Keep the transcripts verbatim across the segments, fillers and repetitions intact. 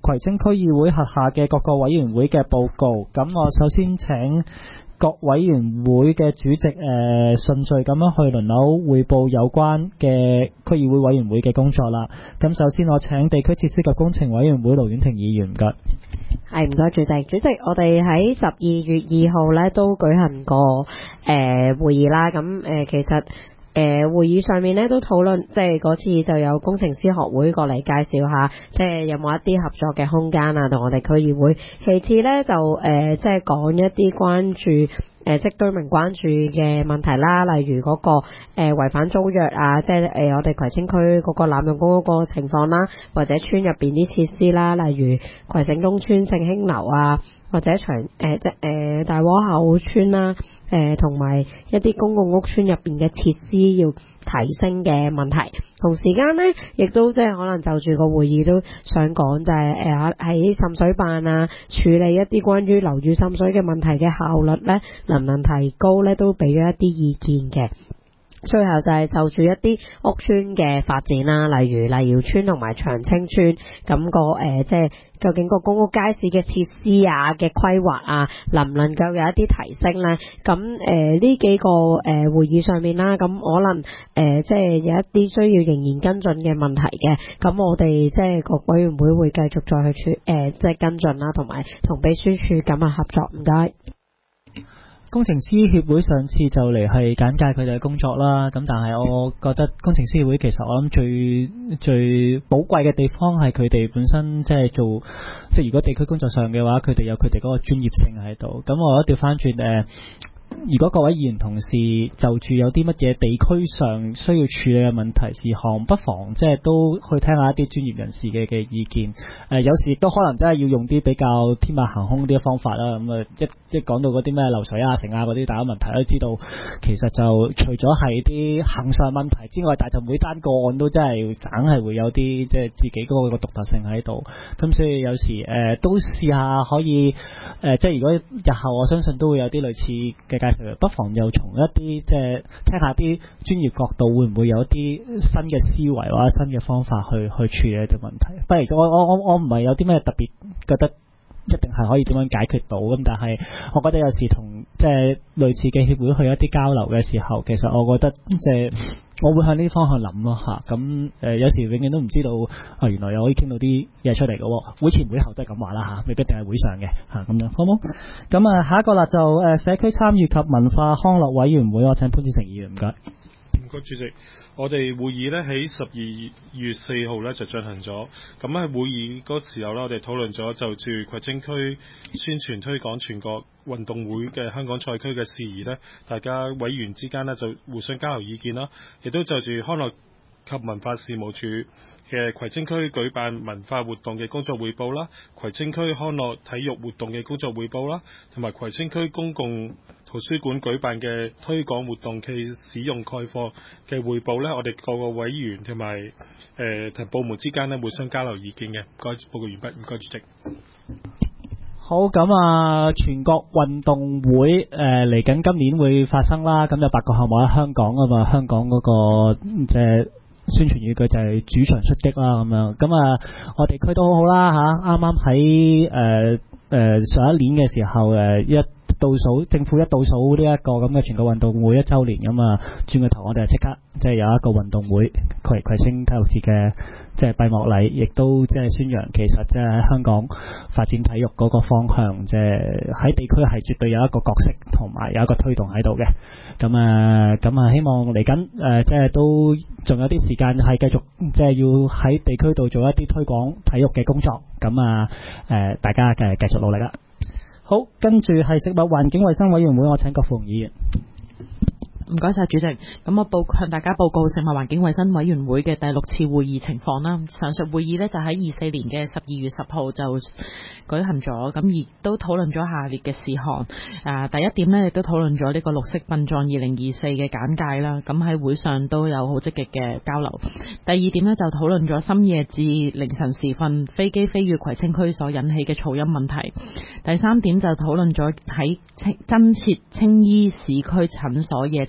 葵青區議會轄下嘅各個委員會嘅報告。咁我首先請各委員會嘅主席誒順序咁樣去輪流匯報有關嘅區議會委員會嘅工作啦。咁首先我請地區設施及工程委員會盧婉婷議員，唔該。 係，唔該主席。主席，我哋喺十二月二號咧都舉行過誒、呃、會議啦。咁誒、呃、其實。誒、呃、會議上面咧都討論，即係嗰次就有工程師學會過嚟介紹下，即係有冇一啲合作嘅空間啊，同我哋區議會。其次咧就誒、呃、即係講一啲關注誒、呃、即居民關注嘅問題啦，例如嗰、那個誒、呃、違反租約啊，即係誒、呃、我哋葵青區嗰個濫用公屋嗰個情況啦，或者村入邊啲設施啦，例如葵盛東村盛興樓啊，或者長誒、呃、即誒、呃、大窩口村啦。誒同埋一啲公共屋邨入邊嘅設施要提升嘅問題，同時間呢，亦都即係可能就住個會議都想講就係誒喺滲水辦啊，處理一啲關於樓宇滲水嘅問題嘅效率呢，能唔能提高呢？都俾咗一啲意見嘅。最後就係就住一啲屋邨嘅發展啦，例如麗瑤邨同埋長青邨，咁、個誒、呃、即係究竟個公屋街市嘅設施啊嘅規劃啊，能唔能夠有一啲提升呢？咁誒呢幾個誒、呃、會議上面啦，咁可能誒、呃、即係有一啲需要仍然跟進嘅問題嘅，咁我哋即係個委員會會繼續再去處誒、呃、即係跟進啦，同埋同秘書處緊密合作。唔該。 工程師協會上次就嚟係簡介佢哋嘅工作啦，咁但係我覺得工程師協會其實我諗最最寶貴嘅地方係佢哋本身即係做，即係如果地區工作上嘅話，佢哋有佢哋嗰個專業性喺度。咁我覺得調翻轉誒，如果各位議員同事就住有啲乜嘢地區上需要處理嘅問題事項，不妨即係都去聽下一啲專業人士嘅嘅意見。誒、呃，有時亦都可能真係要用啲比較天馬行空啲嘅方法啦。咁、嗯、啊，一一講到嗰啲咩漏水啊、成啊嗰啲大家問題都知道，其實就除咗係啲恆常問題之外，但係就每單個案都真係硬係會有啲即係自己嗰個獨特性喺度。咁所以有時誒、呃、都試下可以誒、呃，即係如果日後我相信都會有啲類似嘅介紹，不妨又從一啲即係聽下啲專業角度，會唔會有一啲新嘅思維或者新嘅方法去去處理一啲問題。不如我我我我唔係有啲咩特別覺得一定係可以點樣解決到咁，但係我覺得有時同即係類似嘅協會去一啲交流嘅時候，其實我覺得即係我會向呢啲方向諗咯嚇。咁誒、呃、有時永遠都唔知道啊，原來又可以傾到啲嘢出嚟嘅喎。會前會後都係咁話啦嚇，未必一定係會上嘅嚇咁樣，好冇？咁啊下一個啦就誒、呃、社區參與及文化康樂委員會，我請潘志成議員，唔該。 唔該主席。我哋會議咧喺十二月四號咧就進行咗，咁喺會議嗰時候咧，我哋討論咗就住葵青區宣傳推廣全國運動會嘅香港賽區嘅事宜咧，大家委員之間咧就互相交流意見啦，亦都就住康樂及文化事務處嘅葵青區舉辦文化活動嘅工作匯報啦，葵青區康樂體育活動嘅工作匯報啦，同埋葵青區公共圖書館舉辦嘅推廣活動暨使用概況嘅匯報呢，我哋各個委員同埋誒同部門之間呢互相交流意見嘅。唔該，報告完畢。唔該，主席。 好，咁啊，全國運動會誒嚟緊今年會發生啦。咁有八個項目喺香港啊嘛，香港嗰、那個即係、呃、宣傳語句就係主場出擊啦咁樣。咁啊，我地區都好好啦嚇，啱啱喺誒誒上一年嘅時候誒、呃、一倒數，政府一倒數呢一個咁嘅全國運動會一週年咁啊，轉個頭我哋就即刻即係有一個運動會葵葵青體育節嘅即係閉幕禮，亦都即係宣揚其實即係喺香港發展體育嗰個方向，即係喺地區係絕對有一個角色同埋有一個推動喺度嘅。咁啊咁啊，希望嚟緊誒即係都仲有啲時間係繼續即係要喺地區度做一啲推廣體育嘅工作。咁啊誒、呃，大家嘅繼續努力啦。好，跟住係食物環境衛生委員會，我請郭富榮議員。 唔該晒主席，咁我報向大家報告食物環境衛生委員會嘅第六次會議情況啦。上述會議呢，就喺二四年嘅十二月十號就舉行咗，咁亦都討論咗下列嘅事項。啊，第一點呢，亦都討論咗呢個綠色殯葬二零二四嘅簡介啦。咁喺會上都有好積極嘅交流。第二點呢，就討論咗深夜至凌晨時分飛機飛越葵青區所引起嘅噪音問題。第三點就討論咗喺增設青衣市區診所夜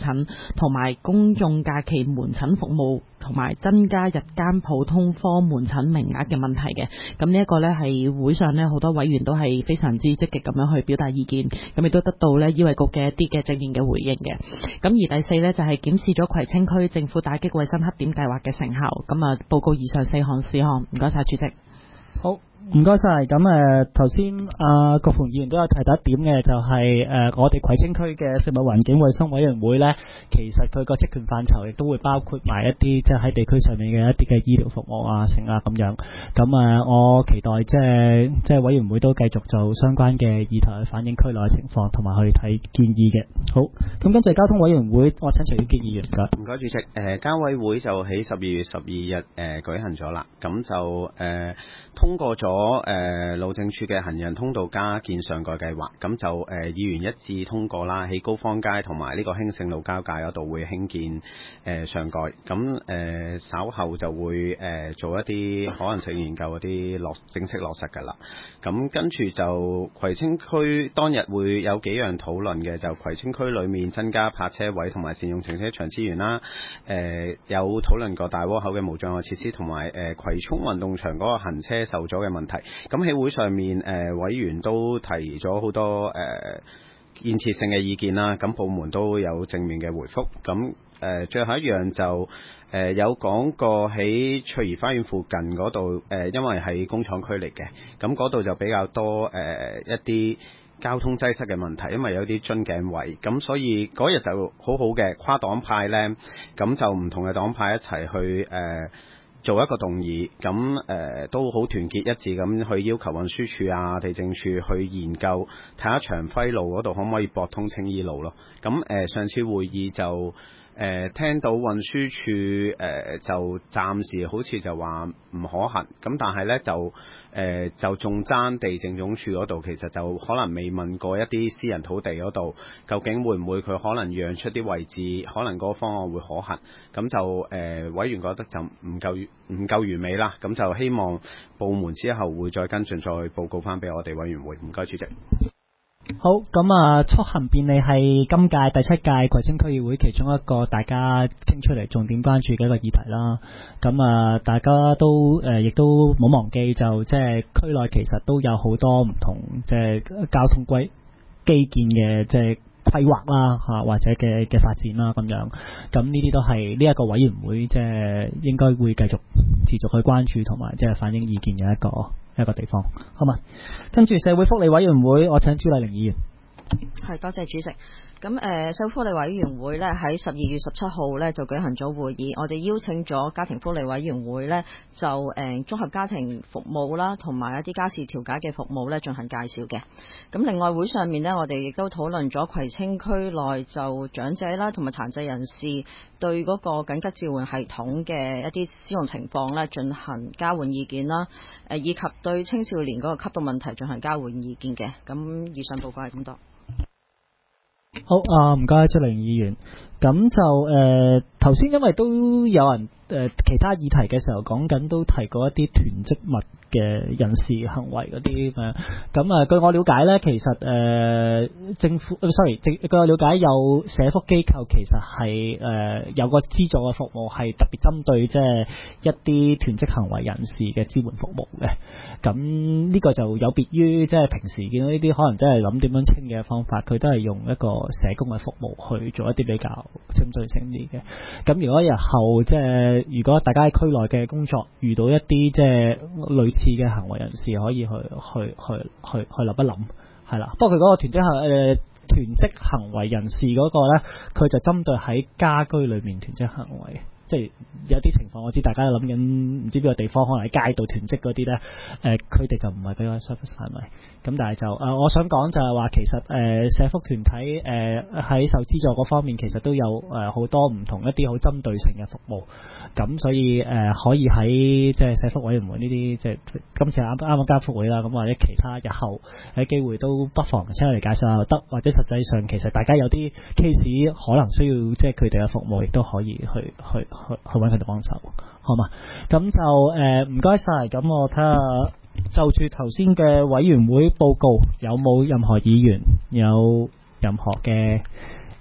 診同埋公眾假期門診服務，同埋增加日間普通科門診名額嘅問題嘅。咁呢一個呢，係會上呢好多委員都係非常之積極咁樣去表達意見，咁亦都得到呢醫衛局嘅一啲嘅正面嘅回應嘅。咁而第四呢，就係檢視咗葵青區政府打擊衛生黑點計劃嘅成效。咁啊，報告以上四項事項。唔該晒主席。 好。唔該晒，咁誒頭先阿郭鳳議員都有提到一點嘅，就係、是、誒、呃、我哋葵青區嘅食物環境衞生委員會咧，其實佢個職權範疇亦都會包括埋一啲即係喺地區上面嘅一啲嘅醫療服務啊、成啊咁樣。咁誒、呃，我期待即係即係委員會都繼續就相關嘅議題去反映區內嘅情況，同埋去睇建議嘅。好，咁跟住交通委員會，我請徐英傑議員。唔該， 唔該主席。誒、呃，交委會就喺十二月十二日誒、呃、舉行咗啦，咁就誒、呃、通過咗。咗誒路政署嘅行人通道加建上蓋計劃，咁就誒、呃、議員一致通過啦，喺高坊街同埋呢個興盛路交界嗰度會興建誒、呃、上蓋，咁誒、呃、稍後就會誒、呃、做一啲可能性研究嗰啲落正式落實㗎啦。咁跟住就葵青區當日會有幾樣討論嘅，就葵青區裏面增加泊車位同埋善用停車場資源啦。誒、呃、有討論過大窩口嘅無障礙設施同埋誒葵涌運動場嗰個行車受阻嘅問題。咁喺會上面，誒、呃、委員都提咗好多誒、呃、建設性嘅意見啦。咁部門都有正面嘅回覆。咁誒、呃、最後一樣就誒、呃、有講過喺翠怡花園附近嗰度，誒、呃、因為係工廠區嚟嘅，咁嗰度就比較多誒、呃、一啲交通擠塞嘅問題，因為有啲樽頸位。咁所以嗰日就好好嘅跨黨派呢，咁就唔同嘅黨派一齊去誒。呃做一個動議，咁誒、呃、都好團結一致咁去要求運輸署啊、地政署去研究睇下長輝路嗰度可唔可以駁通青衣路咯。咁誒、呃、上次會議就誒、呃、聽到運輸署誒、呃、就暫時好似就話唔可行，咁但係呢就誒、呃、就仲爭地政總署嗰度，其實就可能未問過一啲私人土地嗰度究竟會唔會佢可能讓出啲位置，可能嗰個方案會可行。咁就誒、呃、委員覺得就唔夠唔夠完美啦，咁就希望部門之後會再跟進，再報告翻俾我哋委員會。唔該主席。 好，咁啊，速行便利係今屆第七屆葵青區議會其中一個大家傾出嚟重點關注嘅一個議題啦。咁啊，大家都誒亦、呃、都冇忘記，就即係區內其實都有好多唔同即係交通規基建嘅即係規劃啦嚇，或者嘅嘅發展啦咁樣。咁呢啲都係呢一個委員會即係應該會繼續持續去關注同埋即係反映意見嘅一個一個地方，好嘛？跟住社會福利委員會，我請朱麗玲議員。 係，多謝主席。咁誒、呃，社會福利委員會咧喺十二月十七號咧就舉行咗會議，我哋邀請咗家庭福利委員會咧就誒、呃、綜合家庭服務啦，同埋一啲家事調解嘅服務咧進行介紹嘅。咁另外會上面呢，我哋亦都討論咗葵青區內就長者啦同埋殘疾人士對嗰個緊急召喚系統嘅一啲使用情況咧進行交換意見啦，誒以及對青少年嗰個吸毒問題進行交換意見嘅。咁以上報告係咁多。 好啊，唔該，朱玲議員。咁就誒頭先，因為都有人誒、呃、其他議題嘅時候講緊，都提過一啲囤積物嘅人事行為嗰啲誒。咁啊，據我了解咧，其實誒、呃、政府、呃、sorry，據我了解有社福機構其實係誒、呃、有個資助嘅服務，係特別針對即係一啲囤積行為人士嘅支援服務嘅。咁呢個就有別於即係平時見到呢啲可能真係諗點樣清嘅方法，佢都係用一個社工嘅服務去做一啲比較針對性啲嘅。咁如果日後即係如果大家喺區內嘅工作遇到一啲即係類似嘅行為人士，可以去去去去去諗一諗，係啦。不過佢嗰個囤積行誒囤積行為人士嗰個咧，佢就針對喺家居裏面囤積行為。即係有啲情況，我知大家諗緊唔知邊個地方，可能喺街度囤積嗰啲咧，誒佢哋就唔係俾個 service 係咪？咁但係就誒、呃，我想講就係話，其實誒、呃、社福團體誒喺、呃、受資助嗰方面，其實都有誒好、呃、多唔同一啲好針對性嘅服務。咁所以誒、呃、可以喺即係社福委員會呢啲，即係今次啱啱啱交福會啦，咁或者其他日後喺機會都不妨請我嚟介紹下得，或者實際上其實大家有啲 case 可能需要即係佢哋嘅服務，亦都可以去去去去揾佢哋幫手，好嘛？咁就誒唔該晒。咁我睇下就住頭先嘅委員會報告，有冇任何議員有任何嘅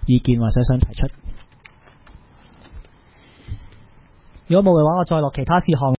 意見或者想提出？如果冇嘅話，我再落其他事項。